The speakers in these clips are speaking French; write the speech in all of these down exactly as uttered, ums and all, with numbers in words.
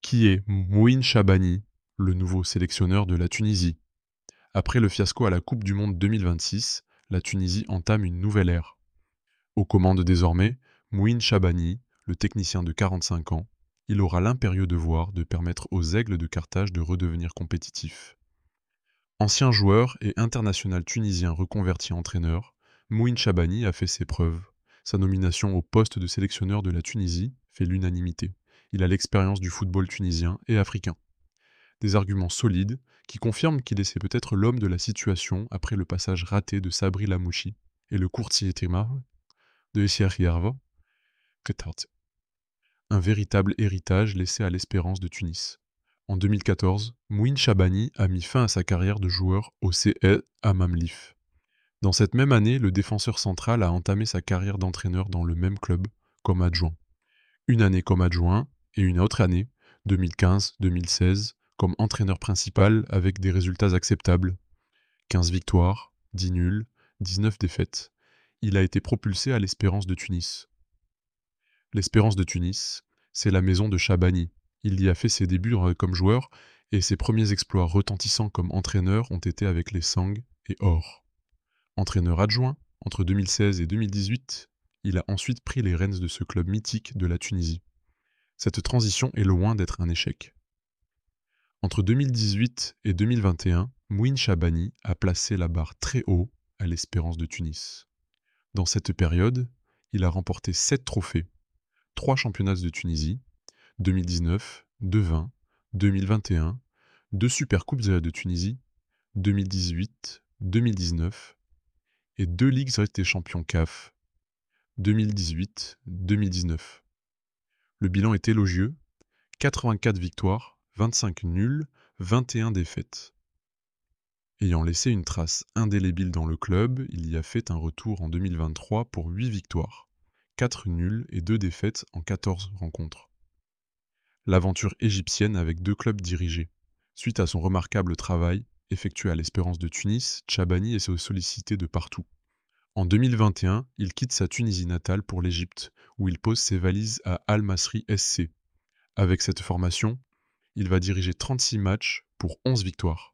Qui est Mouine Chabani, le nouveau sélectionneur de la Tunisie? Après le fiasco à la Coupe du Monde deux mille vingt-six, la Tunisie entame une nouvelle ère. Aux commandes désormais, Mouine Chabani, le technicien de quarante-cinq ans, il aura l'impérieux devoir de permettre aux Aigles de Carthage de redevenir compétitifs. Ancien joueur et international tunisien reconverti entraîneur, Mouine Chabani a fait ses preuves. Sa nomination au poste de sélectionneur de la Tunisie fait l'unanimité. Il a l'expérience du football tunisien et africain. Des arguments solides qui confirment qu'il est peut-être l'homme de la situation après le passage raté de Sabri Lamouchi et le courtier Timar de Essier Yarva, un véritable héritage laissé à l'Espérance de Tunis. En deux mille quatorze, Mouine Chabani a mis fin à sa carrière de joueur au C E à Mamlif. Dans cette même année, le défenseur central a entamé sa carrière d'entraîneur dans le même club comme adjoint. Une année comme adjoint et une autre année, deux mille quinze deux mille seize, comme entraîneur principal avec des résultats acceptables. quinze victoires, dix nuls, dix-neuf défaites. Il a été propulsé à l'Espérance de Tunis. L'Espérance de Tunis, c'est la maison de Chabani. Il y a fait ses débuts comme joueur et ses premiers exploits retentissants comme entraîneur ont été avec les Sang et Or. Entraîneur adjoint, entre deux mille seize et deux mille dix-huit, il a ensuite pris les rênes de ce club mythique de la Tunisie. Cette transition est loin d'être un échec. Entre deux mille dix-huit et deux mille vingt et un, Mouine Chabani a placé la barre très haut à l'Espérance de Tunis. Dans cette période, il a remporté sept trophées, trois championnats de Tunisie, deux mille dix-neuf, deux mille vingt, deux mille vingt et un, deux Supercoupes de Tunisie, deux mille dix-huit, deux mille dix-neuf, et deux Ligues des champions C A F, deux mille dix-huit, deux mille dix-neuf. Le bilan est élogieux, quatre-vingt-quatre victoires, vingt-cinq nuls, vingt et un défaites. Ayant laissé une trace indélébile dans le club, il y a fait un retour en deux mille vingt-trois pour huit victoires, quatre nuls et deux défaites en quatorze rencontres. L'aventure égyptienne avec deux clubs dirigés. Suite à son remarquable travail effectué à l'Espérance de Tunis, Chabani est sollicité de partout. En deux mille vingt et un, il quitte sa Tunisie natale pour l'Égypte, où il pose ses valises à Al Masry S C. Avec cette formation, il va diriger trente-six matchs pour onze victoires,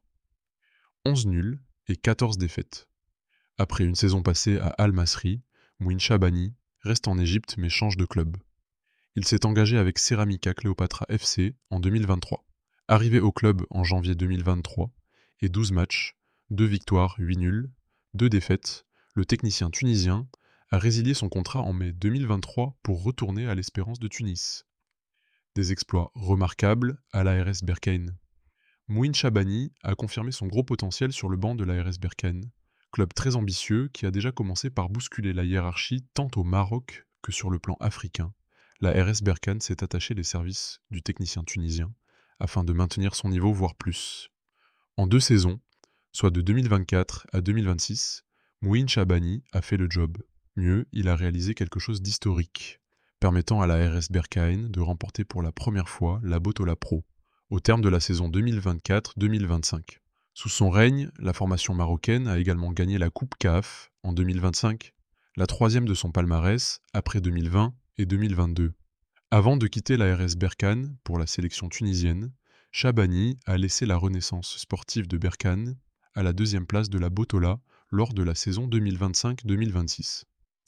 onze nuls et quatorze défaites. Après une saison passée à Al Masry, Mouine Chabani reste en Égypte mais change de club. Il s'est engagé avec Ceramica Cleopatra F C en deux mille vingt-trois. Arrivé au club en janvier deux mille vingt-trois, et douze matchs, deux victoires, huit nuls, deux défaites, le technicien tunisien a résilié son contrat en mai deux mille vingt-trois pour retourner à l'Espérance de Tunis. Des exploits remarquables à l'A R S Berkane. Mouine Chabani a confirmé son gros potentiel sur le banc de l'A R S Berkane, club très ambitieux qui a déjà commencé par bousculer la hiérarchie tant au Maroc que sur le plan africain. La R S Berkane s'est attachée les services du technicien tunisien afin de maintenir son niveau, voire plus. En deux saisons, soit de deux mille vingt-quatre à deux mille vingt-six, Mouine Chabani a fait le job. Mieux, il a réalisé quelque chose d'historique, permettant à la R S Berkane de remporter pour la première fois la Botola Pro, au terme de la saison deux mille vingt-quatre deux mille vingt-cinq. Sous son règne, la formation marocaine a également gagné la Coupe C A F en deux mille vingt-cinq, la troisième de son palmarès après deux mille vingt et deux mille vingt-deux. Avant de quitter la R S Berkane pour la sélection tunisienne, Chabani a laissé la renaissance sportive de Berkane à la deuxième place de la Botola lors de la saison deux mille vingt-cinq deux mille vingt-six.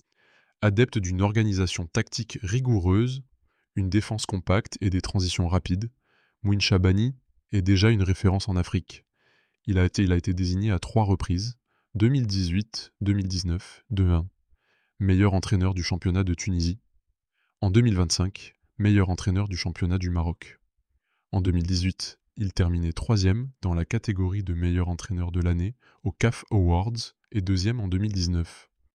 Adepte d'une organisation tactique rigoureuse, une défense compacte et des transitions rapides, Mouine Chabani est déjà une référence en Afrique. Il a été, il a été désigné à trois reprises, deux mille dix-huit, deux mille dix-neuf, deux mille vingt, meilleur entraîneur du championnat de Tunisie. En deux mille vingt-cinq, meilleur entraîneur du championnat du Maroc. En deux mille dix-huit, il terminait troisième dans la catégorie de meilleur entraîneur de l'année au C A F Awards et deuxième en deux mille dix-neuf.